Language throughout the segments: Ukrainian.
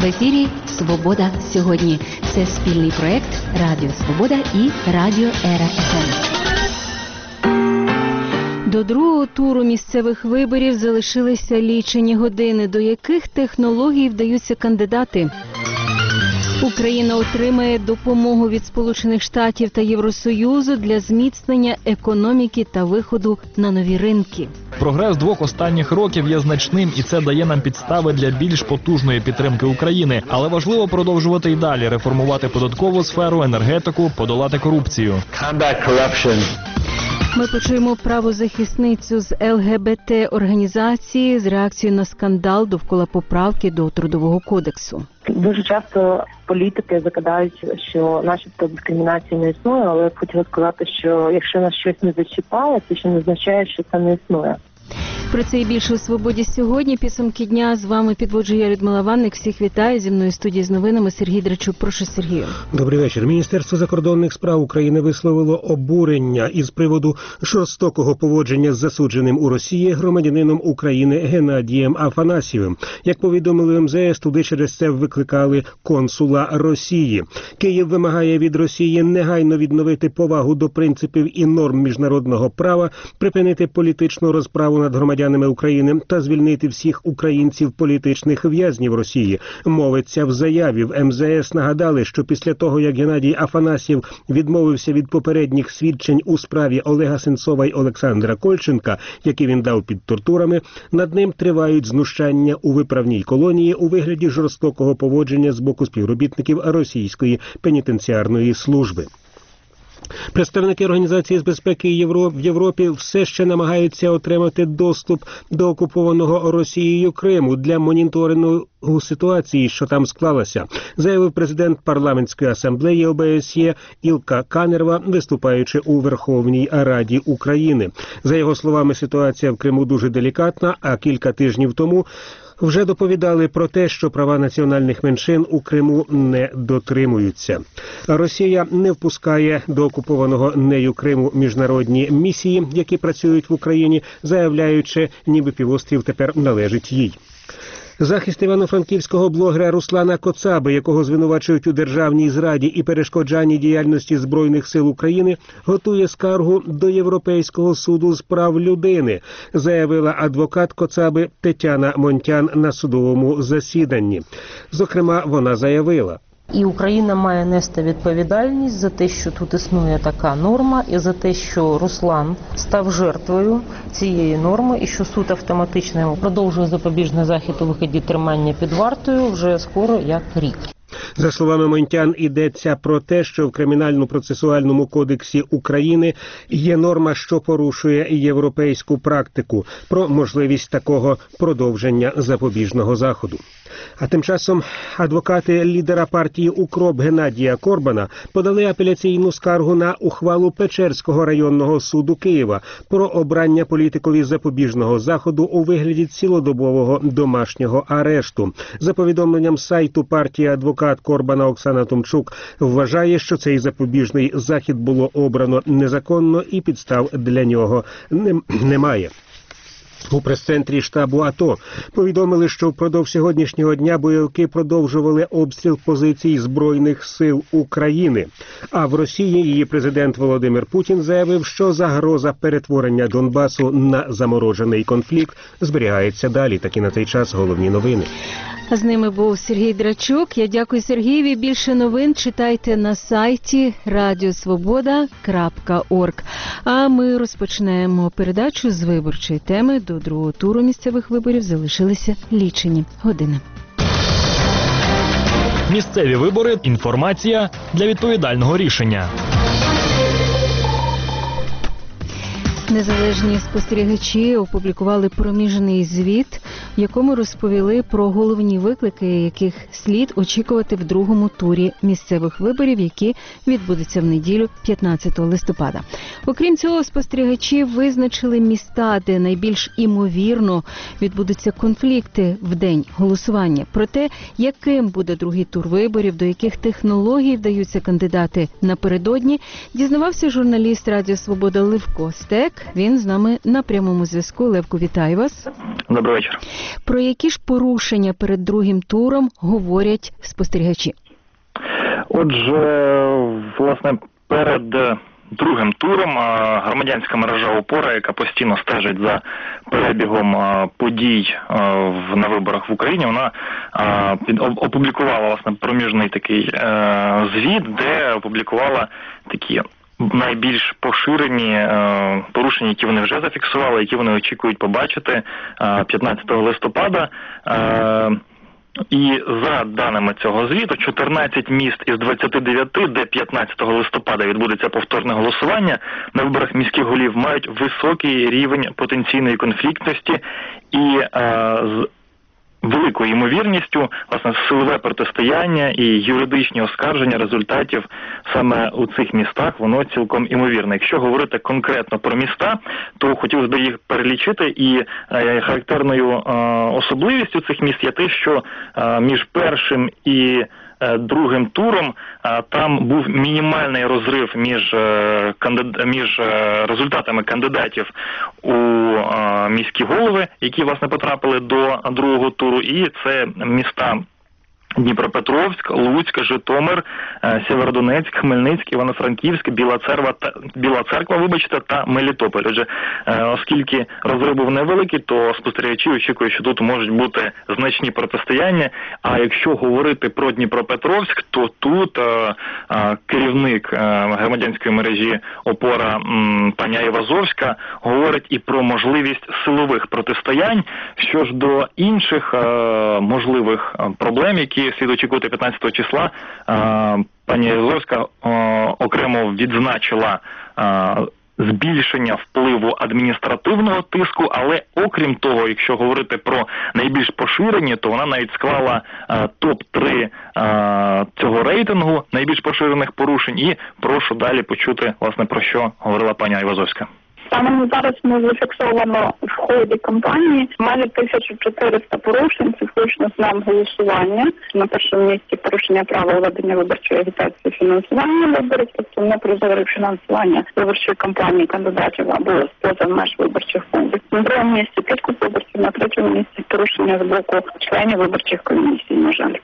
В ефірі «Свобода сьогодні». Це спільний проект Радіо Свобода і Радіо Ера ФМ. До другого туру місцевих виборів залишилися лічені години. До яких технологій вдаються кандидати? Україна отримає допомогу від Сполучених Штатів та Євросоюзу для зміцнення економіки та виходу на нові ринки. Прогрес двох останніх років є значним, і це дає нам підстави для більш потужної підтримки України. Але важливо продовжувати й далі, реформувати податкову сферу, енергетику, подолати корупцію. Ми почуємо правозахисницю з ЛГБТ-організації з реакцією на скандал довкола поправки до Трудового кодексу. Дуже часто політики закидають, що начебто дискримінації не існує, але я б хотіла сказати, що якщо нас щось не зачіпає, це ще не означає, що це не існує. Про це і більше у «Свободі сьогодні». Підсумки дня. З вами підводжу я, Людмила Ванник. Всіх вітаю. Зі мною в студії з новинами Сергій Драчук. Прошу, Сергію. Добрий вечір. Міністерство закордонних справ України висловило обурення із приводу жорстокого поводження з засудженим у Росії громадянином України Геннадієм Афанасьєвим. Як повідомили МЗС, туди через це викликали консула Росії. Київ вимагає від Росії негайно відновити повагу до принципів і норм міжнародного права, припинити політичну розправу над громадянами України та звільнити всіх українців-політичних в'язнів Росії. Мовиться в заяві. В МЗС нагадали, що після того, як Геннадій Афанасьєв відмовився від попередніх свідчень у справі Олега Сенцова й Олександра Кольченка, які він дав під тортурами, над ним тривають знущання у виправній колонії у вигляді жорстокого поводження з боку співробітників російської пенітенціарної служби. Представники Організації з безпеки в Європі все ще намагаються отримати доступ до окупованого Росією Криму для моніторингу ситуації, що там склалася, заявив президент парламентської асамблеї ОБСЄ Ілка Канерва, виступаючи у Верховній Раді України. За його словами, ситуація в Криму дуже делікатна, а кілька тижнів тому вже доповідали про те, що права національних меншин у Криму не дотримуються. Росія не впускає до окупованого нею Криму міжнародні місії, які працюють в Україні, заявляючи, ніби півострів тепер належить їй. Захист івано-франківського блогера Руслана Коцаби, якого звинувачують у державній зраді і перешкоджанні діяльності Збройних сил України, готує скаргу до Європейського суду з прав людини, заявила адвокат Коцаби Тетяна Монтян на судовому засіданні. Зокрема, вона заявила: І Україна має нести відповідальність за те, що тут існує така норма, і за те, що Руслан став жертвою цієї норми, і що суд автоматично продовжує запобіжний захід у вигляді тримання під вартою вже скоро як рік. За словами Монтян, йдеться про те, що в Кримінально-процесуальному кодексі України є норма, що порушує європейську практику про можливість такого продовження запобіжного заходу. А тим часом адвокати лідера партії «УКРОП» Геннадія Корбана подали апеляційну скаргу на ухвалу Печерського районного суду Києва про обрання політикові запобіжного заходу у вигляді цілодобового домашнього арешту. За повідомленням сайту партії, адвокат Корбана Оксана Томчук вважає, що цей запобіжний захід було обрано незаконно і підстав для нього немає. У прес-центрі штабу АТО повідомили, що впродовж сьогоднішнього дня бойовики продовжували обстріл позицій Збройних сил України. А в Росії її президент Володимир Путін заявив, що загроза перетворення Донбасу на заморожений конфлікт зберігається далі. Такі на цей час головні новини. З ними був Сергій Драчук. Я дякую Сергієві. Більше новин читайте на сайті radiosvoboda.org. А ми розпочинаємо передачу з виборчої теми. До другого туру місцевих виборів залишилися лічені години. Місцеві вибори. Інформація для відповідального рішення. Незалежні спостерігачі опублікували проміжний звіт, в якому розповіли про головні виклики, яких слід очікувати в другому турі місцевих виборів, які відбудуться в неділю 15 листопада. Окрім цього, спостерігачі визначили міста, де найбільш імовірно відбудуться конфлікти в день голосування. Про те, яким буде другий тур виборів, до яких технологій вдаються кандидати напередодні, дізнавався журналіст Радіо Свобода Левко Стек Він з нами на прямому зв'язку. Левко, вітаю вас. Добрий вечір. Про які ж порушення перед другим туром говорять спостерігачі? Отже, власне, перед другим туром громадянська мережа «Опора», яка постійно стежить за перебігом подій на виборах в Україні, вона опублікувала, власне, проміжний такий звіт, де опублікувала такі найбільш поширені порушення, які вони вже зафіксували, які вони очікують побачити 15 листопада. І за даними цього звіту, 14 міст із 29, де 15 листопада відбудеться повторне голосування, на виборах міських голів мають високий рівень потенційної конфліктності і з великою ймовірністю, власне, силове протистояння і юридичні оскарження результатів саме у цих містах, воно цілком імовірне. Якщо говорити конкретно про міста, то хотілося б їх перелічити, і характерною особливістю цих міст є те, що між першим і другим туром там був мінімальний розрив між результатами кандидатів у міські голови, які, власне, потрапили до другого туру, і це міста Дніпропетровськ, Луцьк, Житомир, Сєвєродонецьк, Хмельницьк, Івано-Франківськ, Біла Церква, та Мелітополь. Отже, оскільки розрив був невеликий, то спостерігачі очікують, що тут можуть бути значні протистояння. А якщо говорити про Дніпропетровськ, то тут керівник громадянської мережі «Опора» пані Айвазовська говорить і про можливість силових протистоянь. Що ж до інших можливих проблем, які слід очікувати 15 числа, пані Айвазовська окремо відзначила збільшення впливу адміністративного тиску, але окрім того, якщо говорити про найбільш поширені, то вона навіть склала топ-3 цього рейтингу найбільш поширених порушень, і прошу далі почути, власне, про що говорила пані Айвазовська. Станом зараз ми зафіксовано в ході кампанії майже 1400 порушень, це включно з днем голосування. На першому місці порушення правил ведення виборчої агітації, фінансування виборів, тобто непрозоре фінансування виборчої кампанії кандидатів або поза меж виборчих фондів. На другому місці підкуп виборців, на третьому місці порушення з боку членів виборчих комісій, на жаль.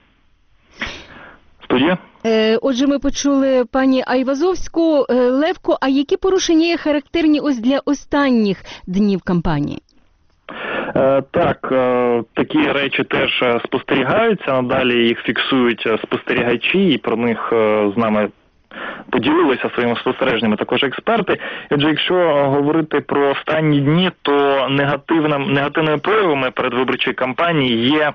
Студія? Отже, ми почули пані Айвазовську. Левко, а які порушення є характерні ось для останніх днів кампанії? Так, такі речі теж спостерігаються, надалі їх фіксують спостерігачі, і про них з нами поділилися своїми спостереженнями також експерти. Адже якщо говорити про останні дні, то негативними проявами передвиборчої кампанії є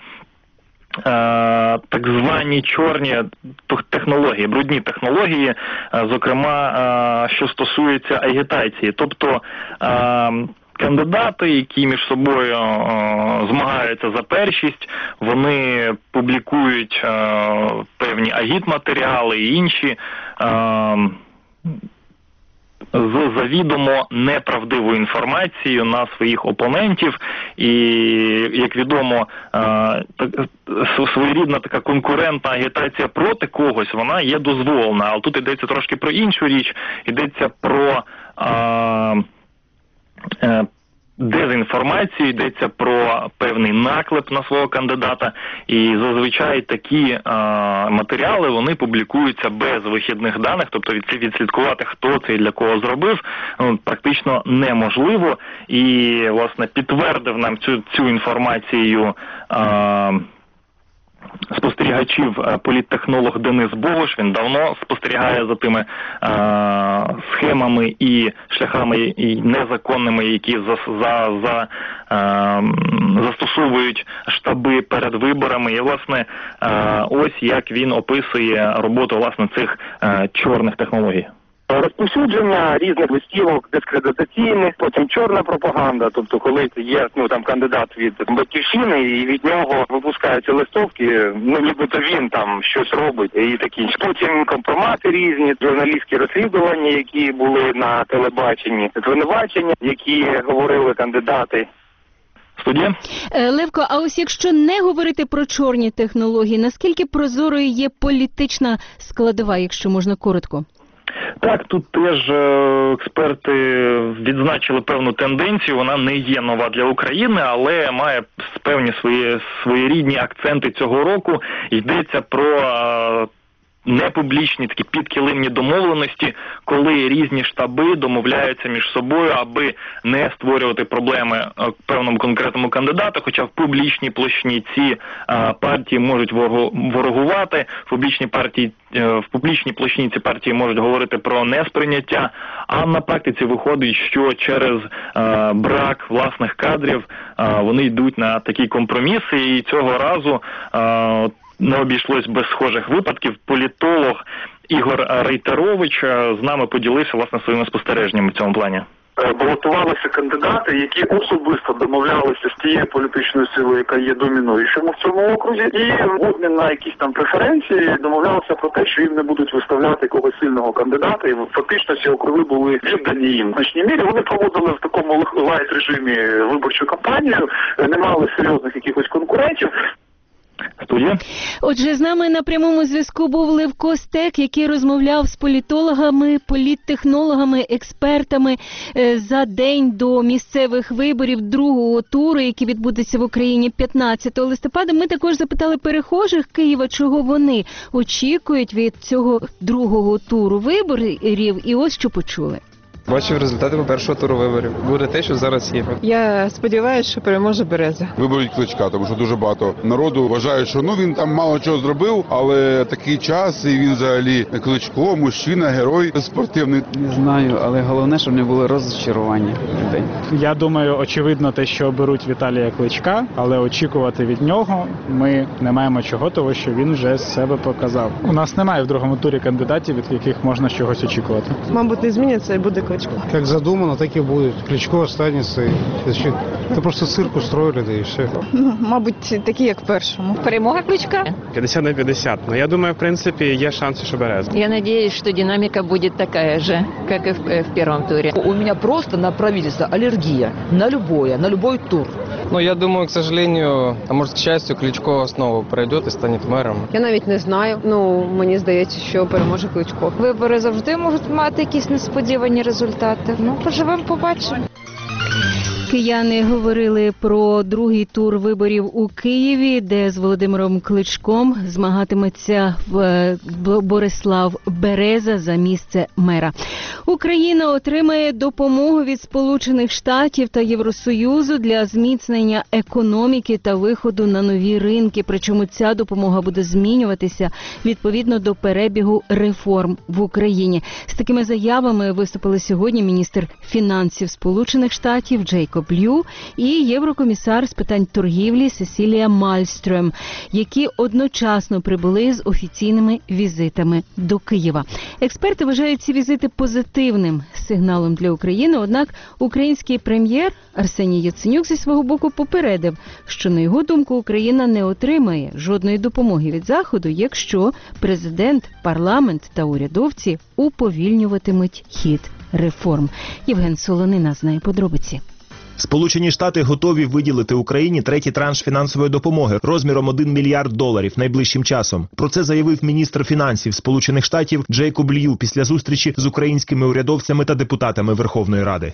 так звані чорні технології, брудні технології, зокрема, що стосується агітації. Тобто кандидати, які між собою змагаються за першість, вони публікують певні агітматеріали і інші з завідомо неправдивою інформацією на своїх опонентів, і, як відомо, своєрідна така конкурентна агітація проти когось, вона є дозволена. Але тут йдеться трошки про іншу річ, йдеться про дезінформацію, йдеться про певний наклеп на свого кандидата, і зазвичай такі матеріали, вони публікуються без вихідних даних, тобто відслідкувати, хто це і для кого зробив, практично неможливо. І, власне, підтвердив нам цю інформацію спостерігачів політтехнолог Денис Богуш. Він давно спостерігає за тими схемами і шляхами і незаконними, які застосовують штаби перед виборами. І, власне, ось як він описує роботу, власне, цих чорних технологій. Розповсюдження різних листівок дискредитаційних, потім чорна пропаганда, тобто коли є кандидат від Батьківщини і від нього випускаються листовки, нібито він там щось робить і такі. Потім компромати різні, журналістські розслідування, які були на телебаченні, звинувачення, які говорили кандидати. Студія? Левко, а ось якщо не говорити про чорні технології, наскільки прозорою є політична складова, якщо можна коротко? Так, тут теж експерти відзначили певну тенденцію. Вона не є нова для України, але має певні своєрідні акценти цього року. Йдеться про непублічні такі підкилимні домовленості, коли різні штаби домовляються між собою, аби не створювати проблеми певному конкретному кандидату, хоча в публічній площині ці партії можуть ворогувати, в публічній площині ці партії можуть говорити про несприйняття, а на практиці виходить, що через брак власних кадрів вони йдуть на такі компроміси, і цього разу не обійшлось без схожих випадків. Політолог Ігор Рейтерович з нами поділився, власне, своїми спостереженнями в цьому плані. Балотувалися кандидати, які особисто домовлялися з тією політичною силою, яка є домінуючими в цьому окрузі, і в обмін на якісь там преференції домовлялися про те, що їм не будуть виставляти якогось сильного кандидата, і фактично ці округи були віддані їм. В значній мірі вони проводили в такому лайт-режимі виборчу кампанію, не мали серйозних якихось конкурентів. Студія. Отже, з нами на прямому зв'язку був Левко Стек, який розмовляв з політологами, політтехнологами, експертами за день до місцевих виборів другого туру, який відбудеться в Україні 15 листопада. Ми також запитали перехожих Києва, чого вони очікують від цього другого туру виборів, і ось що почули. Бачив результати першого туру виборів. Буде те, що зараз є. Я сподіваюся, що переможе Береза. Виберуть Кличка, тому що дуже багато народу вважає, що він там мало чого зробив, але такий час, і він взагалі Кличко, мужчина, герой спортивний. Не знаю, але головне, щоб не було розчарування людей. Я думаю, очевидно те, що оберуть Віталія Кличка, але очікувати від нього ми не маємо чого, тому що він вже себе показав. У нас немає в другому турі кандидатів, від яких можна чогось очікувати. Мабуть, не зміняться і буде Кличко. Как задумано, так и будет. Кличко останется. Это просто цирк устроили, да и все. Мабуть, такі, як в першому. Перемога Кличка? 50 на 50. Но я думаю, в принципе, есть шансы, что Береза. Я надеюсь, что динамика будет такая же, как и в первом туре. У меня просто на правительство аллергия на любой тур. Ну, я думаю, к сожалению, а может, к счастью, Кличко снова пройдет и станет мэром. Я навіть не знаю. Мені здається, що переможе Кличко. Вибори завжди можуть мати якісь несподівані результати. Поживемо, побачимо. Кияни говорили про другий тур виборів у Києві, де з Володимиром Кличком змагатиметься Борислав Береза за місце мера. Україна отримає допомогу від Сполучених Штатів та Євросоюзу для зміцнення економіки та виходу на нові ринки. Причому ця допомога буде змінюватися відповідно до перебігу реформ в Україні. З такими заявами виступили сьогодні міністр фінансів Сполучених Штатів Джейкоб Лью і єврокомісар з питань торгівлі Сесілія Мальстрем, які одночасно прибули з офіційними візитами до Києва. Експерти вважають ці візити позитивним сигналом для України, однак український прем'єр Арсеній Яценюк зі свого боку попередив, що, на його думку, Україна не отримає жодної допомоги від Заходу, якщо президент, парламент та урядовці уповільнюватимуть хід реформ. Євген Солонина знає подробиці. Сполучені Штати готові виділити Україні третій транш фінансової допомоги розміром $1 мільярд найближчим часом. Про це заявив міністр фінансів Сполучених Штатів Джейкоб Лью після зустрічі з українськими урядовцями та депутатами Верховної Ради.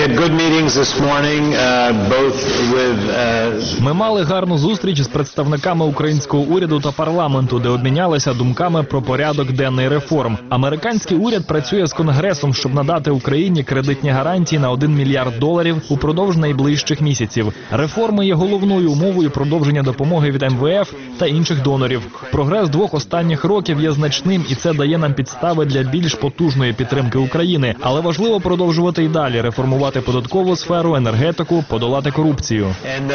Ми мали гарну зустріч з представниками українського уряду та парламенту, де обмінялися думками про порядок денний реформ. Американський уряд працює з Конгресом, щоб надати Україні кредитні гарантії на $1 мільярд упродовж найближчих місяців. Реформи є головною умовою продовження допомоги від МВФ та інших донорів. Прогрес двох останніх років є значним, і це дає нам підстави для більш потужної підтримки України. Але важливо продовжувати і далі реформувати податкову сферу, енергетику, подолати корупцію.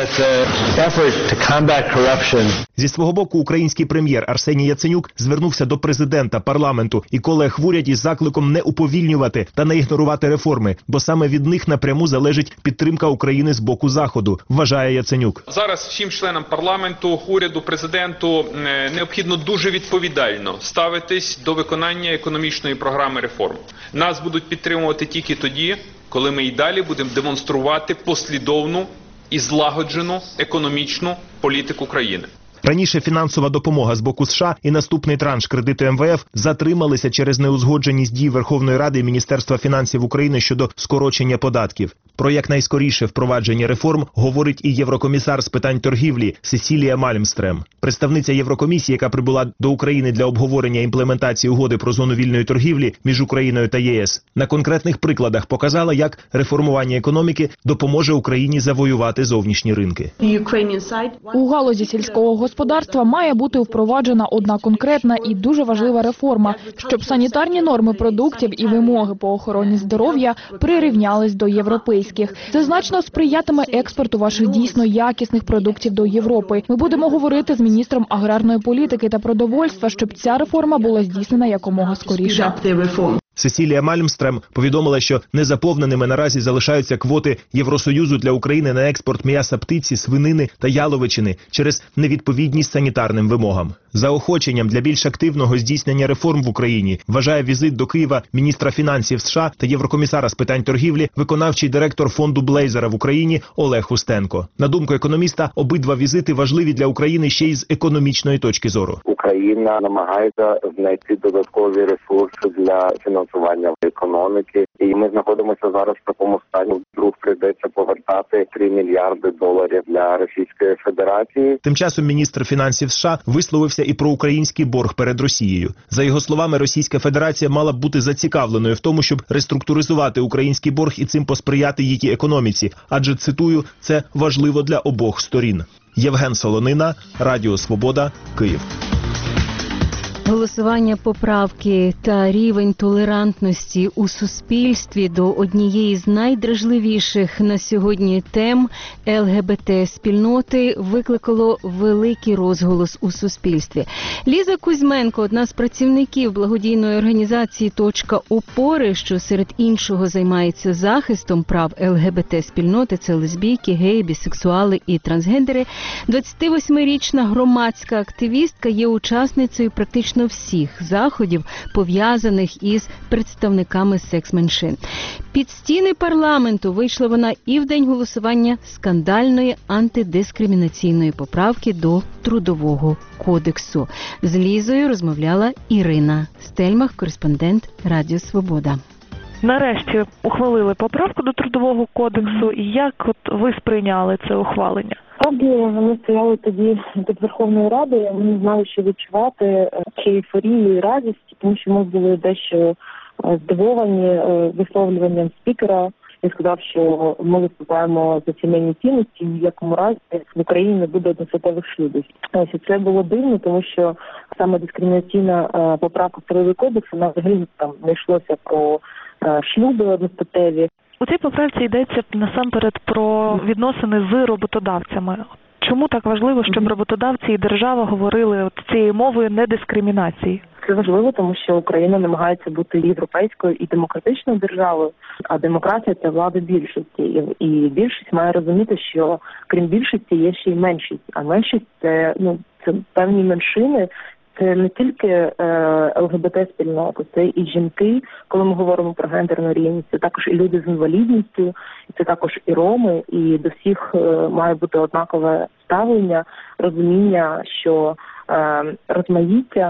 Зі свого боку, український прем'єр Арсеній Яценюк звернувся до президента, парламенту і колег в уряді з закликом не уповільнювати та не ігнорувати реформи, бо саме від них напряму залежить підтримка України з боку Заходу, вважає Яценюк. Зараз всім членам парламенту, уряду, президенту необхідно дуже відповідально ставитись до виконання економічної програми реформ. Нас будуть підтримувати тільки тоді, коли ми й далі будемо демонструвати послідовну і злагоджену економічну політику країни. Раніше фінансова допомога з боку США і наступний транш кредиту МВФ затрималися через неузгодженість дій Верховної Ради і Міністерства фінансів України щодо скорочення податків. Про якнайскоріше впровадження реформ говорить і єврокомісар з питань торгівлі Сесілія Мальмстрем. Представниця Єврокомісії, яка прибула до України для обговорення імплементації угоди про зону вільної торгівлі між Україною та ЄС, на конкретних прикладах показала, як реформування економіки допоможе Україні завоювати зовнішні ринки. У галузі сільського господарства має бути впроваджена одна конкретна і дуже важлива реформа, щоб санітарні норми продуктів і вимоги по охороні здоров'я прирівнялись до європейських. Це значно сприятиме експорту ваших дійсно якісних продуктів до Європи. Ми будемо говорити з міністром аграрної політики та продовольства, щоб ця реформа була здійснена якомога скоріше. Сесілія Мальмстрем повідомила, що незаповненими наразі залишаються квоти Євросоюзу для України на експорт м'яса птиці, свинини та яловичини через невідповідність санітарним вимогам. Заохоченням для більш активного здійснення реформ в Україні вважає візит до Києва міністра фінансів США та єврокомісара з питань торгівлі, виконавчий директор фонду Блейзера в Україні Олег Устенко. На думку економіста, обидва візити важливі для України ще й з економічної точки зору. Україна намагається знайти додаткові ресурси для фінансування економіки. І ми знаходимося зараз в такому стані. Вдруг прийдеться повертати $3 мільярди для Російської Федерації. Тим часом міністр фінансів США висловився і про український борг перед Росією. За його словами, Російська Федерація мала б бути зацікавленою в тому, щоб реструктуризувати український борг і цим посприяти її економіці. Адже, цитую, це важливо для обох сторін. Євген Солонина, Радіо Свобода, Київ. Голосування поправки та рівень толерантності у суспільстві до однієї з найдражливіших на сьогодні тем ЛГБТ-спільноти викликало великий розголос у суспільстві. Ліза Кузьменко, одна з працівників благодійної організації «Точка опори», що серед іншого займається захистом прав ЛГБТ-спільноти, це лесбійки, геї, бісексуали і трансгендери, 28-річна громадська активістка є учасницею практично всіх заходів, пов'язаних із представниками секс-меншин. Під стіни парламенту вийшла вона і в день голосування скандальної антидискримінаційної поправки до Трудового кодексу. З Лізою розмовляла Ірина Стельмах, кореспондент Радіо Свобода. Нарешті ухвалили поправку до Трудового кодексу. І як ви сприйняли це ухвалення? Справді, ми стояли тоді під Верховною Радою, ми не знали, що відчувати, чи ейфорію і радість, тому що ми були дещо здивовані висловлюванням спікера. Він сказав, що ми виступаємо за сімейні цінності, в якому разі в Україні не буде одностатевих шлюбів. Ось це було дивно, тому що саме дискримінаційна поправка в Трудовий кодекс, вона взагалі там не йшлося про шлюби одностатеві. У цій поправці йдеться насамперед про відносини з роботодавцями. Чому так важливо, щоб роботодавці і держава говорили цією мовою недискримінації? Це важливо, тому що Україна намагається бути європейською і демократичною державою, а демократія – це влада більшості. І більшість має розуміти, що крім більшості є ще й меншість. А меншість – це певні меншини. Це не тільки ЛГБТ-спільнота, це і жінки, коли ми говоримо про гендерну рівність, це також і люди з інвалідністю, це також і роми, і до всіх має бути однакове ставлення, розуміння, що розмаїття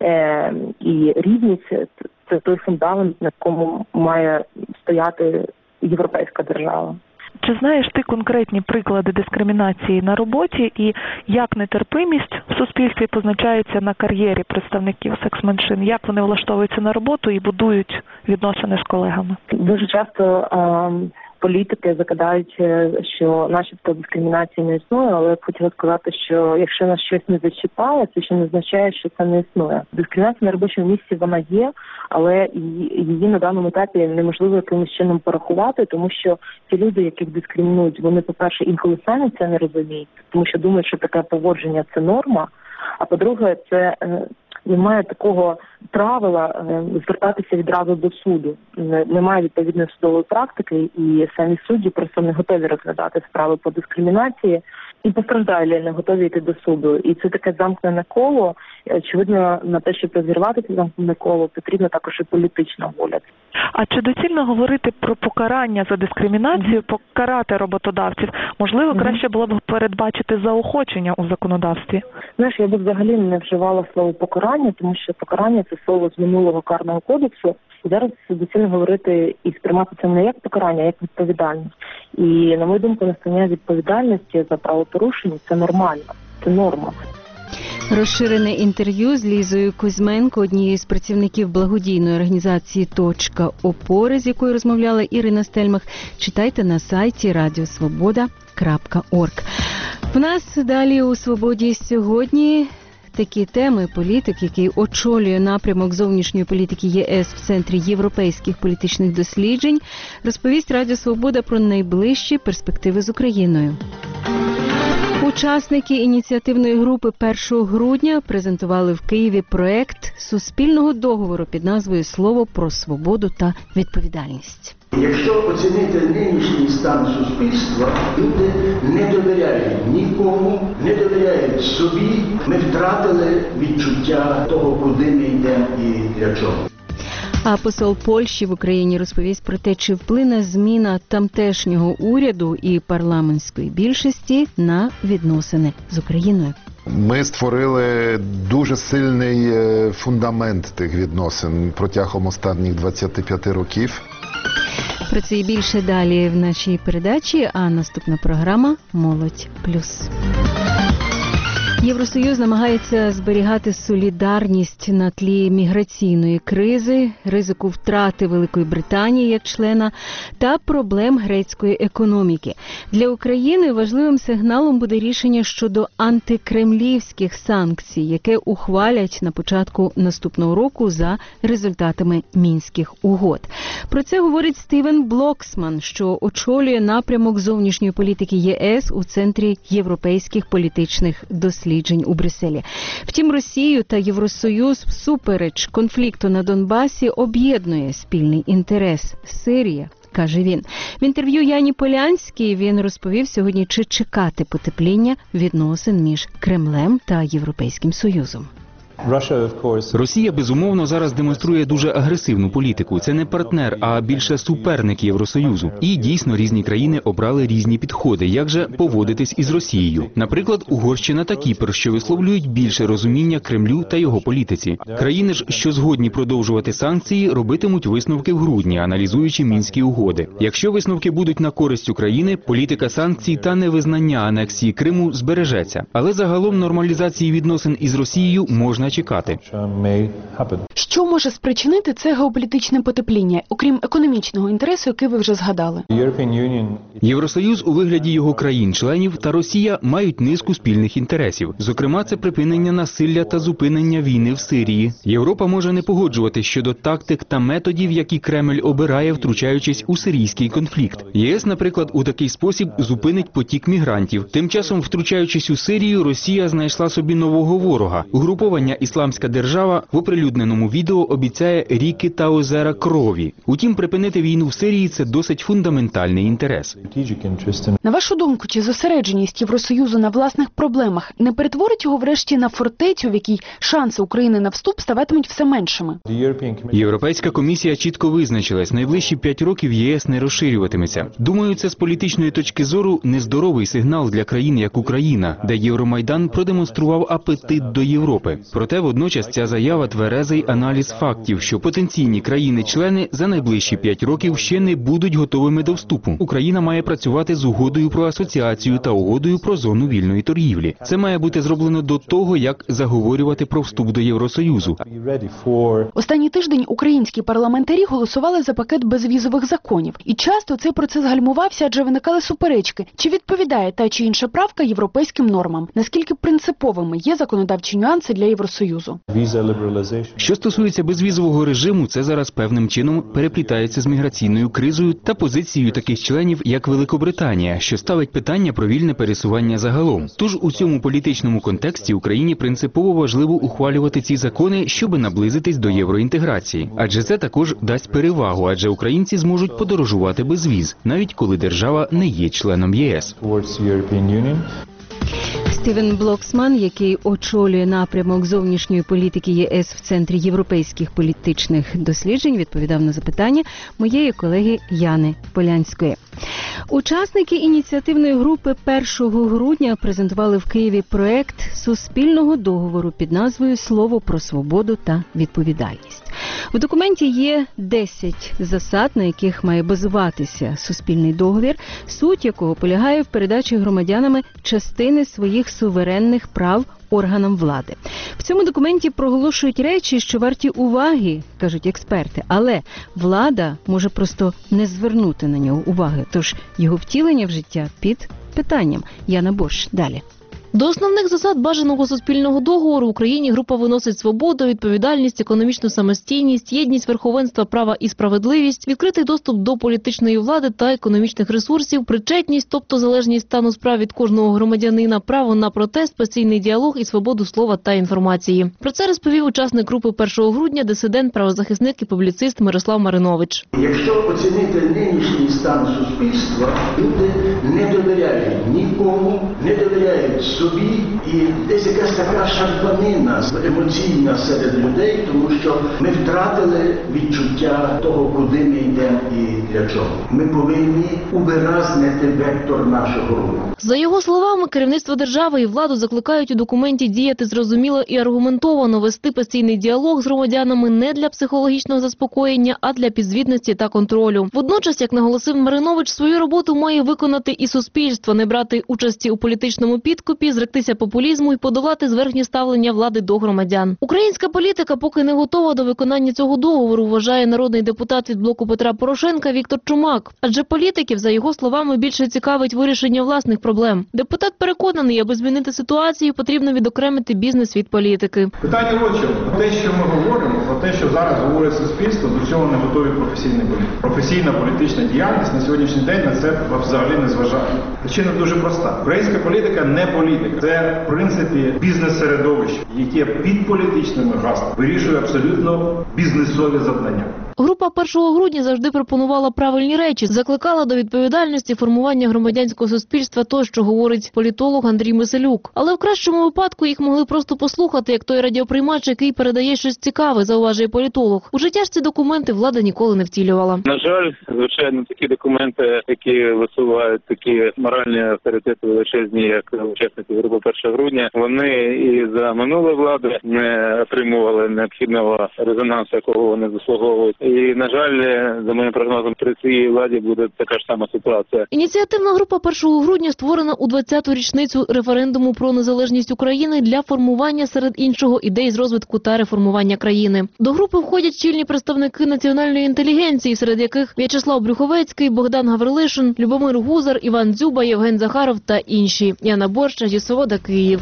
і рівність – це той фундамент, на якому має стояти європейська держава. Чи знаєш ти конкретні приклади дискримінації на роботі і як нетерпимість в суспільстві позначається на кар'єрі представників секс-меншин? Як вони влаштовуються на роботу і будують відносини з колегами? Дуже часто політики закидають, що начебто дискримінації не існує, але я б хотіла сказати, що якщо нас щось не зачіпає, це ще не означає, що це не існує. Дискримінація на робочому місці вона є, але її на даному етапі неможливо якимось чином порахувати, тому що ті люди, яких дискримінують, вони, по-перше, інколи самі це не розуміють, тому що думають, що таке поводження – це норма, а по-друге, це немає такого правила звертатися відразу до суду. Немає відповідної судової практики, і самі судді просто не готові розглядати справи по дискримінації, і постраждалі не готові йти до суду. І це таке замкнене коло. Очевидно, на те, щоб розірвати це замкнене коло, потрібна також і політична воля. А чи доцільно говорити про покарання за дискримінацію, покарати роботодавців? Можливо, краще було б передбачити заохочення у законодавстві? Знаєш, я б взагалі не вживала слово покарання, тому що покарання – це слово з минулого карного кодексу. І зараз доцільно говорити і сприймати це не як покарання, а як відповідальність. І, на мою думку, настання відповідальності за правопорушення – це нормально, це норма. Розширене інтерв'ю з Лізою Кузьменко, однією з працівників благодійної організації «Точка опори», з якою розмовляла Ірина Стельмах, читайте на сайті radiosvoboda.org. В нас далі у «Свободі» сьогодні такі теми. Політик, який очолює напрямок зовнішньої політики ЄС в Центрі європейських політичних досліджень, розповість Радіо Свобода про найближчі перспективи з Україною. Учасники ініціативної групи 1 грудня презентували в Києві проект суспільного договору під назвою «Слово про свободу та відповідальність». Якщо оцінити нинішній стан суспільства, люди не довіряють нікому, не довіряють собі. Ми втратили відчуття того, куди ми йдемо і для чого. А посол Польщі в Україні розповість про те, чи вплине зміна тамтешнього уряду і парламентської більшості на відносини з Україною. Ми створили дуже сильний фундамент тих відносин протягом останніх 25 років. Про це і більше далі в нашій передачі, а наступна програма «Молодь плюс». Євросоюз намагається зберігати солідарність на тлі міграційної кризи, ризику втрати Великої Британії як члена та проблем грецької економіки. Для України важливим сигналом буде рішення щодо антикремлівських санкцій, яке ухвалять на початку наступного року за результатами Мінських угод. Про це говорить Стівен Блоксман, що очолює напрямок зовнішньої політики ЄС у Центрі європейських політичних досліджень у Брюсселі. Втім, Росію та Євросоюз всупереч конфлікту на Донбасі об'єднує спільний інтерес – Сирія, каже він. В інтерв'ю Яні Полянській він розповів сьогодні, чи чекати потепління відносин між Кремлем та Європейським Союзом. Росія, безумовно, зараз демонструє дуже агресивну політику. Це не партнер, а більше суперник Євросоюзу. І дійсно різні країни обрали різні підходи, як же поводитись із Росією. Наприклад, Угорщина та Кіпр, що висловлюють більше розуміння Кремлю та його політиці. Країни ж, що згодні продовжувати санкції, робитимуть висновки в грудні, аналізуючи Мінські угоди. Якщо висновки будуть на користь України, політика санкцій та невизнання анексії Криму збережеться. Але загалом нормалізації відносин із Росією можна чекати. Що може спричинити це геополітичне потепління, окрім економічного інтересу, який ви вже згадали? Євросоюз у вигляді його країн-членів та Росія мають низку спільних інтересів. Зокрема, це припинення насилля та зупинення війни в Сирії. Європа може не погоджуватись щодо тактик та методів, які Кремль обирає, втручаючись у сирійський конфлікт. ЄС, наприклад, у такий спосіб зупинить потік мігрантів. Тим часом, втручаючись у Сирію, Росія знайшла собі нового ворога – угруповання «Ісламська держава» в оприлюдненому відео обіцяє ріки та озера крові. Утім, припинити війну в Сирії – це досить фундаментальний інтерес. На вашу думку, чи зосередженість Євросоюзу на власних проблемах не перетворить його врешті на фортецю, в якій шанси України на вступ ставатимуть все меншими? Європейська комісія чітко визначилась, найближчі 5 років ЄС не розширюватиметься. Думаю, це з політичної точки зору нездоровий сигнал для країн, як Україна, де Євромайдан продемонстрував апетит до Європи. Проте водночас ця заява – тверезий аналіз фактів, що потенційні країни-члени за найближчі 5 років ще не будуть готовими до вступу. Україна має працювати з угодою про асоціацію та угодою про зону вільної торгівлі. Це має бути зроблено до того, як заговорювати про вступ до Євросоюзу. Останній тиждень українські парламентарі голосували за пакет безвізових законів. І часто цей процес гальмувався, адже виникали суперечки. Чи відповідає та чи інша правка європейським нормам? Наскільки принциповими є законодавчі нюанси для Євросоюзу? Євросоюзу. Що стосується безвізового режиму, це зараз певним чином переплітається з міграційною кризою та позицією таких членів, як Великобританія, що ставить питання про вільне пересування загалом. Тож у цьому політичному контексті Україні принципово важливо ухвалювати ці закони, щоб наблизитись до євроінтеграції. Адже це також дасть перевагу, адже українці зможуть подорожувати без віз, навіть коли держава не є членом ЄС. Стівен Блоксман, який очолює напрямок зовнішньої політики ЄС в Центрі європейських політичних досліджень, відповідав на запитання моєї колеги Яни Полянської. Учасники ініціативної групи 1 грудня презентували в Києві проект суспільного договору під назвою «Слово про свободу та відповідальність». У документі є 10 засад, на яких має базуватися суспільний договір, суть якого полягає в передачі громадянами частини своїх суверенних прав органам влади. В цьому документі проголошують речі, що варті уваги, кажуть експерти, але влада може просто не звернути на нього уваги, тож його втілення в життя під питанням. Яна Борщ, далі. До основних засад бажаного суспільного договору в Україні група виносить свободу, відповідальність, економічну самостійність, єдність верховенства права і справедливість, відкритий доступ до політичної влади та економічних ресурсів, причетність, тобто залежність стану справ від кожного громадянина, право на протест, постійний діалог і свободу слова та інформації. Про це розповів учасник групи 1 грудня, дисидент, правозахисник і публіцист Мирослав Маринович. Якщо оцінити нинішній стан суспільства, люди не довіряють нікому, не довіряють собі, і десь якась така шарпанина емоційна серед людей, тому що ми втратили відчуття того, куди ми йдемо і для чого. Ми повинні увиразнити вектор нашого руху. За його словами, керівництво держави і владу закликають у документі діяти зрозуміло і аргументовано, вести постійний діалог з громадянами не для психологічного заспокоєння, а для підзвітності та контролю. Водночас, як наголосив Маринович, свою роботу має виконати і суспільство, не брати участі у політичному підкупі, зректися популізму і подолати зверхнє ставлення влади до громадян. Українська політика поки не готова до виконання цього договору, вважає народний депутат від блоку Петра Порошенка Віктор Чумак. Адже політиків, за його словами, більше цікавить вирішення власних проблем. Депутат переконаний, аби змінити ситуацію, потрібно відокремити бізнес від політики. Питання в чому? Те, що ми говоримо, про те, що зараз говорить суспільство, до цього не готові професійні політики. Професійна політична діяльність на сьогоднішній день на це взагалі не зважає. Причина дуже проста. Українська політика не політика. Це, в принципі, бізнес-середовище, яке під політичними гаслами вирішує абсолютно бізнесові завдання. Група 1 грудня завжди пропонувала правильні речі, закликала до відповідальності, формування громадянського суспільства тощо, говорить політолог Андрій Миселюк. Але в кращому випадку їх могли просто послухати, як той радіоприймач, який передає щось цікаве, зауважує політолог. У життя ж ці документи влада ніколи не втілювала. На жаль, звичайно, такі документи, які висувають такі моральні авторитети величезні, як учасники групи 1 грудня, вони і за минулої влади не отримували необхідного резонансу, якого вони заслуговують. І, на жаль, за моїм прогнозом, при цій владі буде така ж сама ситуація. Ініціативна група 1 грудня створена у 20-ту річницю референдуму про незалежність України для формування, серед іншого, ідей з розвитку та реформування країни. До групи входять чільні представники національної інтелігенції, серед яких В'ячеслав Брюховецький, Богдан Гаврилишин, Любомир Гузар, Іван Дзюба, Євген Захаров та інші. Яна Борщ, Радіо Свобода, Київ.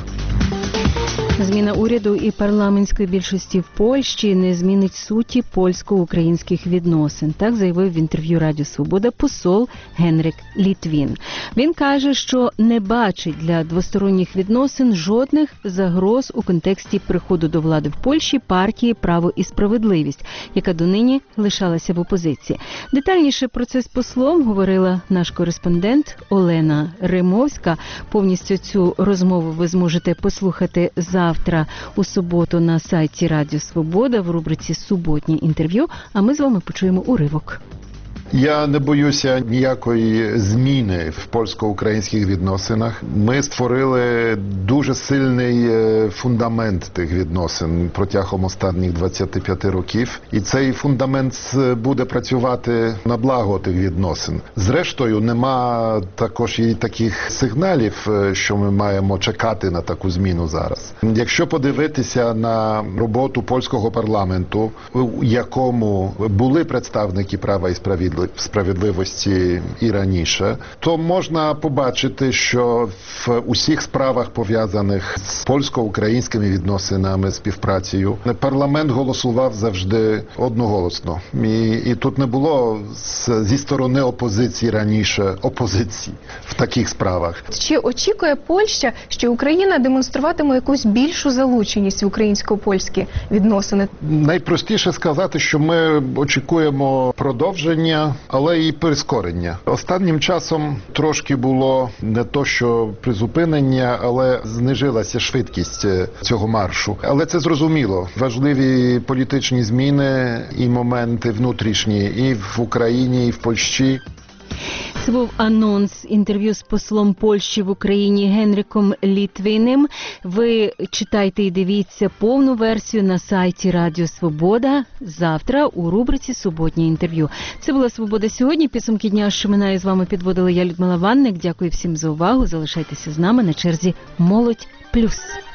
Зміна уряду і парламентської більшості в Польщі не змінить суті польсько-українських відносин. Так заявив в інтерв'ю Радіо Свобода посол Генрик Літвін. Він каже, що не бачить для двосторонніх відносин жодних загроз у контексті приходу до влади в Польщі партії «Право і справедливість», яка донині лишалася в опозиції. Детальніше про це з послом говорила наш кореспондент Олена Римовська. Повністю цю розмову ви зможете послухати завтра у суботу на сайті Радіо Свобода в рубриці «Суботні інтерв'ю», а ми з вами почуємо уривок. Я не боюся ніякої зміни в польсько-українських відносинах. Ми створили дуже сильний фундамент тих відносин протягом останніх 25 років. І цей фундамент буде працювати на благо тих відносин. Зрештою, нема також і таких сигналів, що ми маємо чекати на таку зміну зараз. Якщо подивитися на роботу польського парламенту, у якому були представники «Права і справедливості», справедливості і раніше, то можна побачити, що в усіх справах, пов'язаних з польсько-українськими відносинами, співпрацею, парламент голосував завжди одноголосно. І тут не було зі сторони опозиції раніше опозиції в таких справах. Чи очікує Польща, що Україна демонструватиме якусь більшу залученість в українсько-польські відносини? Найпростіше сказати, що ми очікуємо продовження, але і прискорення. Останнім часом трошки було не то, що призупинення, але знизилася швидкість цього маршу. Але це зрозуміло. Важливі політичні зміни і моменти внутрішні і в Україні, і в Польщі. Це був анонс інтерв'ю з послом Польщі в Україні Генриком Літвіним. Ви читайте і дивіться повну версію на сайті Радіо Свобода завтра у рубриці «Суботнє інтерв'ю». Це була «Свобода сьогодні». Підсумки дня, що минає, з вами підводила я, Людмила Ванник. Дякую всім за увагу. Залишайтеся з нами. На черзі «Молодь плюс».